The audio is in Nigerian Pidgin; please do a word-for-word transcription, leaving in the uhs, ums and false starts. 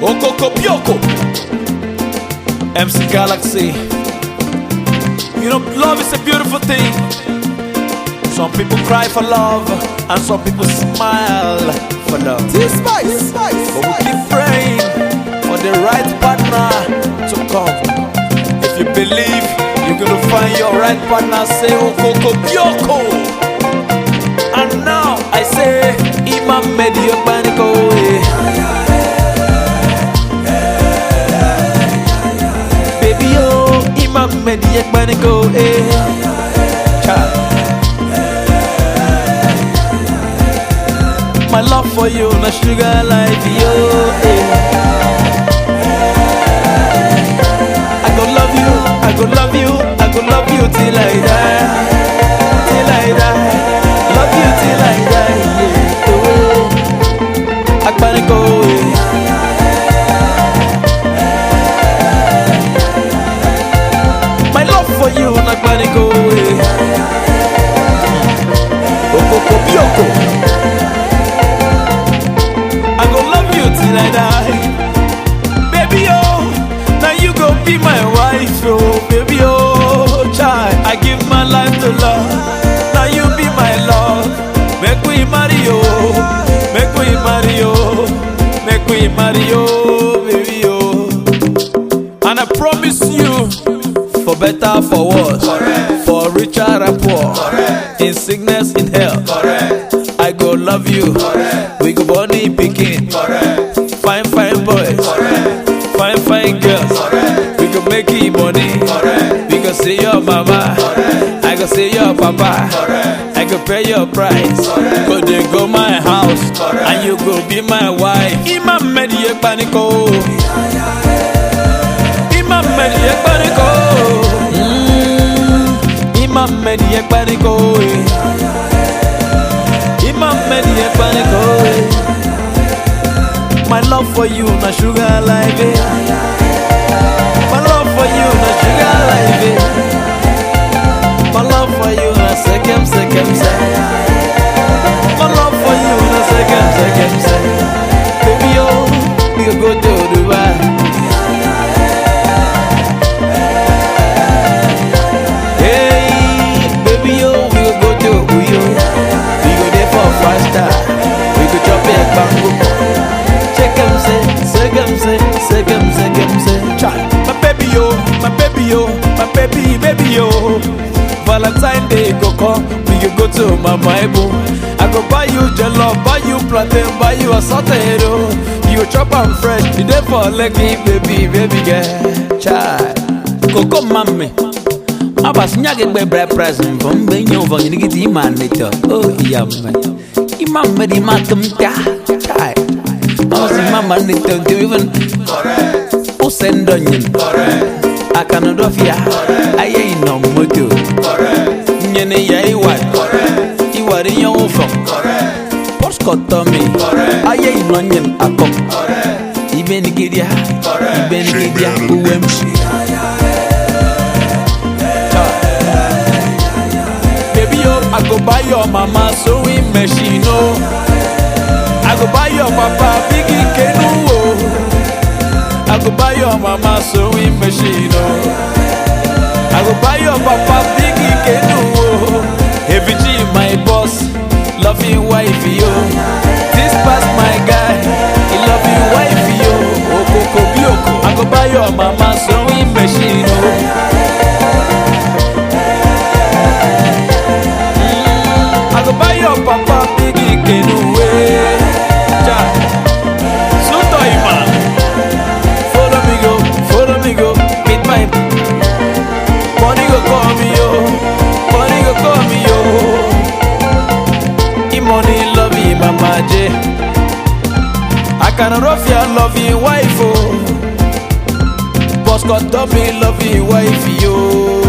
Okoko Bioko, M C Galaxy. You know, love is a beautiful thing. Some people cry for love, and some people smile for love. T-Spice, But we keep praying for the right partner to come. If you believe you're gonna find your right partner, say Okoko Bioko. And now I say Imam Medio Panico. Baby oh, Imam Medio Panico. My love for you, na sugar like you. I go love you, I go love you, I go love you till I die, till I die. Love you till I die, yeah. Oh, I gotta go. My love for you, I gotta go. Okoko Bioko. Till I die, baby oh, now you go be my wife, oh baby oh, child, I give my life to love, now you be my love, make we marry oh, make we marry oh, make we marry oh, baby oh, and I promise you, for better, for worse, correct. For richer and poor, correct. In sickness, in health, correct. I go love you, correct. We go body picking, correct. Fine, fine boys, correct. Fine, fine girls, correct. We go make it money, correct. We go see your mama, correct. I go see your papa, correct. I go pay your price, correct. Go they go my house, correct. And you go be my wife. Imam Medie Panico, Imam Medie Panico, mm. Imam Medie Panico, Imam Medie Panico. My love for you, na sugar like it. My love for you, na sugar like it. My love for you, na second, second, second. My love for you, na second, second, second. Baby, oh, we can go to Dubai. Hey, baby, oh, we can go to Uyo. We go there for five star. We go chop it bamboo. My baby yo, my baby yo, my baby, baby yo. Valentine Day go come, we go go to my Bible. I go buy you jello, buy you plantain, buy you a sauteed. You chop and fresh, you there for lucky baby, baby girl. Child, Coco mami, I was nyaging by bread present from being over in the getty man later. Oh yeah, man, Imam Medi Matum child. I see mama need to even correct. Oh send onion correct. I cannot do ya. I ain't no moto correct. Nyene ya what correct. You are in your phone correct. Post got to me correct. I ain't onion a cock correct. Even get ya correct. Even get ya U M C. Baby yo, I go buy your mama sewing machine oh. I go buy your papa biggie canoe. I go buy your mama sewing machine. I go buy your papa biggie canoe. Heavy G my boss, love you wife yo. This past my guy, he love you wife yo. Okoko Bioko. I go buy your mama sewing machine. Mm, I go buy your papa biggie canoe. I can rough your loving wife, oh. Boss got to be loving wife, yo.